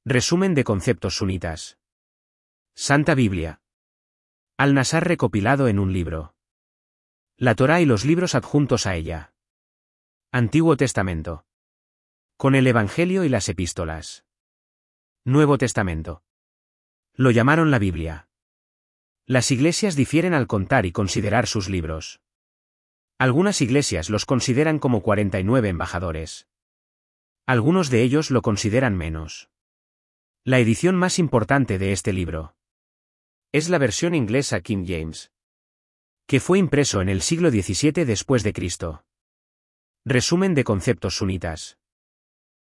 Resumen de conceptos sunitas. Santa Biblia. Al-Nasar recopilado en un libro. La Torá y los libros adjuntos a ella. Antiguo Testamento. Con el Evangelio y las epístolas. Nuevo Testamento. Lo llamaron la Biblia. Las iglesias difieren al contar y considerar sus libros. Algunas iglesias los consideran como 49 embajadores. Algunos de ellos lo consideran menos. La edición más importante de este libro es la versión inglesa King James, que fue impreso en el siglo XVII después de Cristo. Resumen de conceptos sunitas.